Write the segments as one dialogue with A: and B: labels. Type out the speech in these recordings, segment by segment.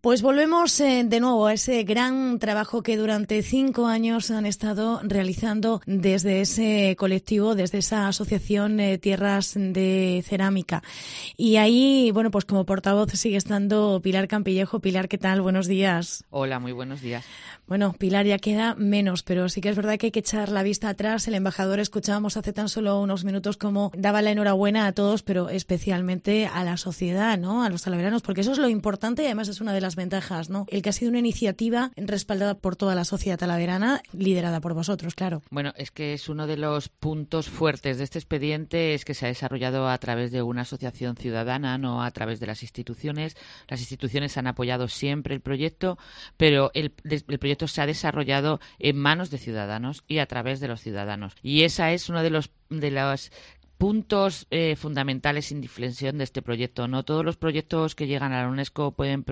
A: Pues volvemos de nuevo a ese gran trabajo que durante 5 años han estado realizando desde ese colectivo, desde esa asociación Tierras de Cerámica. Y ahí, bueno, pues como portavoz sigue estando Pilar Campillejo. Pilar, ¿qué tal? Buenos días.
B: Hola, muy buenos días.
A: Bueno, Pilar, ya queda menos, pero sí que es verdad que hay que echar la vista atrás. El embajador, escuchábamos hace tan solo unos minutos cómo daba la enhorabuena a todos, pero especialmente a la sociedad, ¿no? A los talaveranos, porque eso es lo importante y además es una de las ventajas, ¿no? El que ha sido una iniciativa respaldada por toda la sociedad talaverana, liderada por vosotros, claro.
B: Bueno, es que es uno de los puntos fuertes de este expediente, es que se ha desarrollado a través de una asociación ciudadana, no a través de las instituciones. Las instituciones han apoyado siempre el proyecto, pero el proyecto se ha desarrollado en manos de ciudadanos y a través de los ciudadanos. Y esa es uno de los puntos fundamentales sin inflexión de este proyecto. No todos los proyectos que llegan a la UNESCO pueden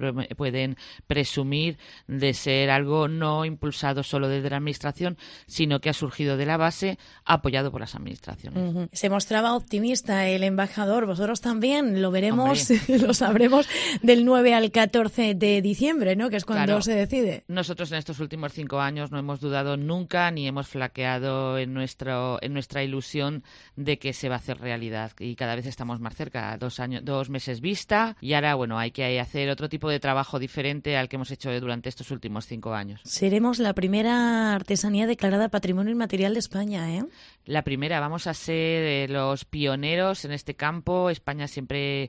B: presumir de ser algo no impulsado solo desde la Administración, sino que ha surgido de la base, apoyado por las Administraciones.
A: Uh-huh. Se mostraba optimista el embajador. Vosotros también lo veremos, lo sabremos del 9 al 14 de diciembre, ¿no? Que es cuando se decide.
B: Nosotros en estos últimos 5 años no hemos dudado nunca ni hemos flaqueado en nuestra ilusión de que se va a hacer realidad, y cada vez estamos más cerca. 2 meses vista, y ahora, bueno, hay que hacer otro tipo de trabajo diferente al que hemos hecho durante estos últimos 5 años. Seremos
A: la primera artesanía declarada Patrimonio Inmaterial de España, ¿eh?
B: La primera, vamos a ser los pioneros en este campo. España siempre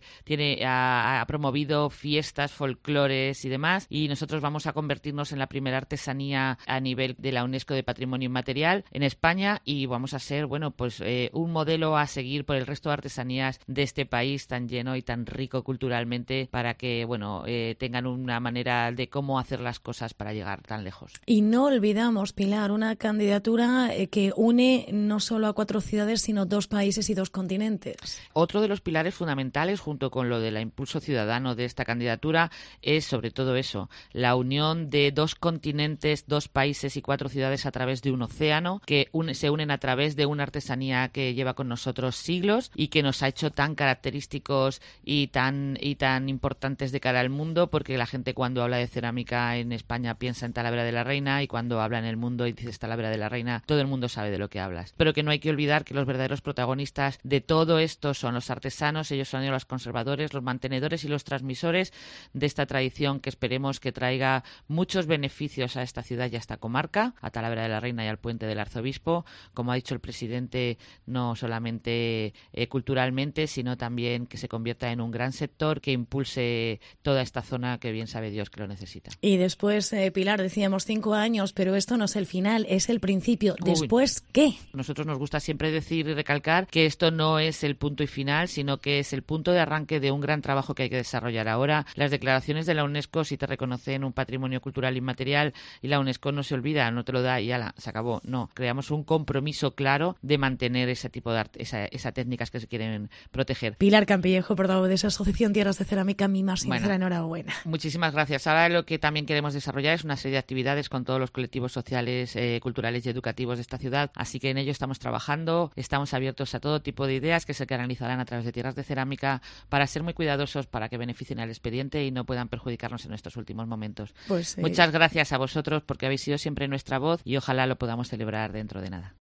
B: ha promovido fiestas, folclores y demás, y nosotros vamos a convertirnos en la primera artesanía a nivel de la UNESCO de Patrimonio Inmaterial en España, y vamos a ser, bueno, pues un modelo a seguir por el resto de artesanías de este país tan lleno y tan rico culturalmente, para que, bueno, tengan una manera de cómo hacer las cosas para llegar tan lejos.
A: Y no olvidamos, Pilar, una candidatura que une no solo a 4 ciudades, sino 2 países y 2 continentes.
B: Otro de los pilares fundamentales, junto con lo del impulso ciudadano de esta candidatura, es sobre todo eso, la unión de 2 continentes, 2 países y 4 ciudades a través de un océano, que se unen a través de una artesanía que lleva con nosotros siglos y que nos ha hecho tan característicos y tan importantes de cara al mundo, porque la gente cuando habla de cerámica en España piensa en Talavera de la Reina, y cuando habla en el mundo y dices Talavera de la Reina, todo el mundo sabe de lo que hablas. Pero que no hay que olvidar que los verdaderos protagonistas de todo esto son los artesanos. Ellos son los conservadores, los mantenedores y los transmisores de esta tradición, que esperemos que traiga muchos beneficios a esta ciudad y a esta comarca, a Talavera de la Reina y al Puente del Arzobispo, como ha dicho el presidente, no solamente culturalmente, sino también que se convierta en un gran sector que impulse toda esta zona, que bien sabe Dios que lo necesita.
A: Y después, Pilar, decíamos 5 años, pero esto no es el final, es el principio. ¿Después qué?
B: Nosotros nos gusta siempre decir y recalcar que esto no es el punto y final, sino que es el punto de arranque de un gran trabajo que hay que desarrollar ahora. Las declaraciones de la UNESCO sí te reconocen un patrimonio cultural inmaterial, y la UNESCO no se olvida, no te lo da y ala, se acabó. No, creamos un compromiso claro de mantener ese tipo de esas técnicas que se quieren proteger.
A: Pilar Campillejo, portavoz de esa asociación Tierras de Cerámica, mi más sincera enhorabuena.
B: Muchísimas gracias. Ahora lo que también queremos desarrollar es una serie de actividades con todos los colectivos sociales, culturales y educativos de esta ciudad, así que en ello estamos trabajando, estamos abiertos a todo tipo de ideas que se canalizarán a través de Tierras de Cerámica, para ser muy cuidadosos, para que beneficien al expediente y no puedan perjudicarnos en estos últimos momentos.
A: Pues,
B: muchas gracias a vosotros, porque habéis sido siempre nuestra voz, y ojalá lo podamos celebrar dentro de nada.